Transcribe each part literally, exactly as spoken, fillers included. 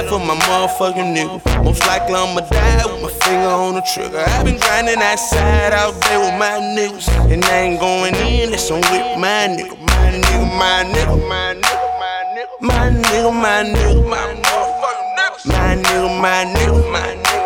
ride for my motherfucking nigga. Most likely I'ma die with my finger on the trigger. I been grinding outside out there with my niggas, and I ain't going in, that's on with my nigga. My nigga, my nigga, my nigga, my nigga, my nigga, my motherfucking niggas. My nigga, my nigga, my nigga,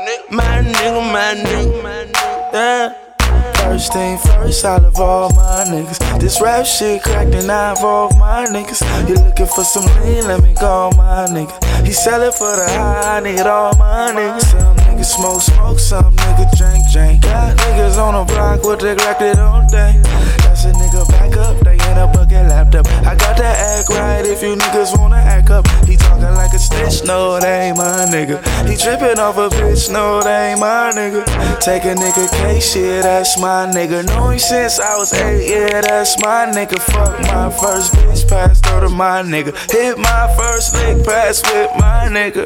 my nigga, my nigga, my nigga, yeah. First thing first, I love all my niggas. This rap shit cracked and I involve my niggas. You looking for some lean, let me call my nigga. He sellin' for the high, I need all my niggas. Some niggas smoke, smoke, some niggas drink, drink. Got niggas on the block with the Glock that don't think. That's a nigga back up, they in a bucket laptop. I got to act right if you niggas wanna act up. He talking like a snitch, no, that ain't my nigga. He trippin' off a bitch, no, that ain't my nigga. Take a nigga case, shit, that's my nigga. Know him since I was eight, yeah, that's my nigga. Fuck my first bitch, passed her to my nigga. Hit my first lick, pass with my nigga.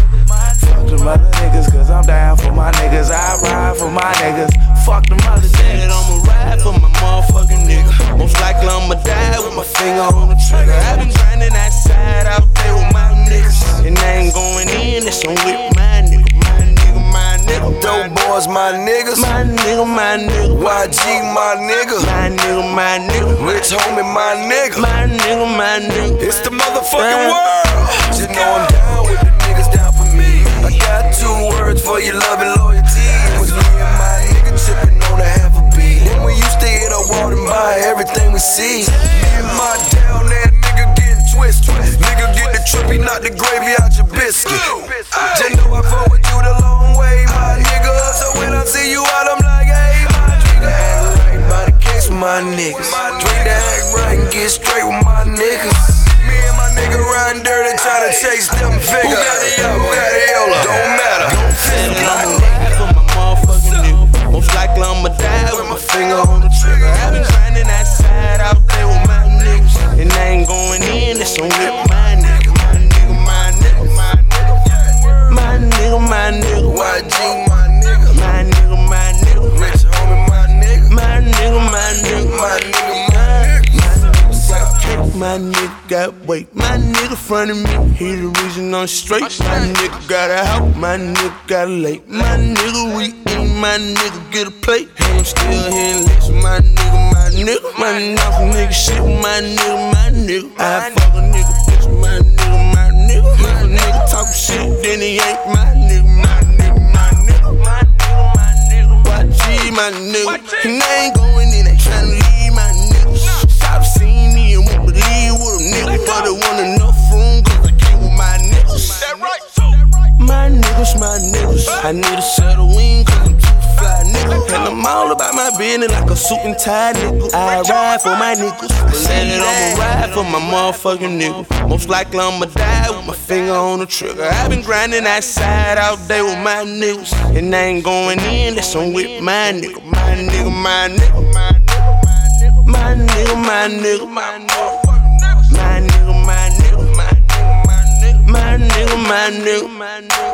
Fuck them other niggas, cause I'm down for my niggas. I ride for my niggas. Fuck them other niggas. I'ma ride for my motherfucking nigga. Most likely I'ma die with my finger on the trigger. I been grinding outside out there with my niggas, and I ain't going in, that's on with my nigga. My nigga, my nigga. Dope boys, my niggas. My nigga, my nigga. Y G, my nigga. My nigga, my nigga. Rich homie, my nigga. My nigga, my nigga. It's the motherfucking world. Just know I'm down with the niggas down for me. I got two words for your love and loyalty. It was me and my nigga trippin' on a half a beat. Then we used to hit a wall and buy everything we see. Me and my down there nigga getting twisted. Nigga get the trippy, knock the gravy out your biscuit. Just know I fuck with you the long way, my nigga. So when I see you out, I'm like, hey, my nigga. Act right by the case with my niggas. Drink to act right and get straight with my niggas. Me and my nigga riding dirty, trying to chase them figures. Who got the yo, who got the yola? Don't matter. Don't feel I'ma ride for my motherfucking nigga. Most likely I'ma die with my finger on the trigger. I been grinding outside out there with my niggas, and I ain't going in, that's on with my nigga. My nigga, my nigga, my nigga. My nigga, my nigga. Y G, my nigga. My nigga, my nigga. Rich homie, my nigga. My nigga, my nigga. My nigga, my nigga. My nigga got weight, my nigga front of me, he the reason I'm straight. My nigga got a house, my nigga got a lake. My nigga we eat, my nigga get a plate. And I'm still here and listen, my nigga, my nigga. My knock a nigga shit with my nigga, my nigga. I fuck a nigga bitch with my nigga, my nigga. If a nigga talk shit, then he ain't my nigga, my nigga, my nigga. My nigga, my nigga. Y G, my nigga. And I ain't going in, they tryna leave my nigga. Stop seeing me and won't believe with a nigga, but I want enough room cause I came with my niggas. That right, my niggas, my niggas. I need a set of wings cause I'm too fly, nigga. And I'm all about my business like a suit and tie, nigga. I ride for my niggas, but then I'ma ride for my motherfucking nigga. Most likely I'ma die with my finger on the trigger. I been grinding outside out there with my niggas, and I ain't going in, that's on with my nigga. My nigga, my nigga, my nigga. My nigga, my nigga, my nigga, my nigga, my nigga, my nigga, my nigga, my nigga, my nigga, my nigga.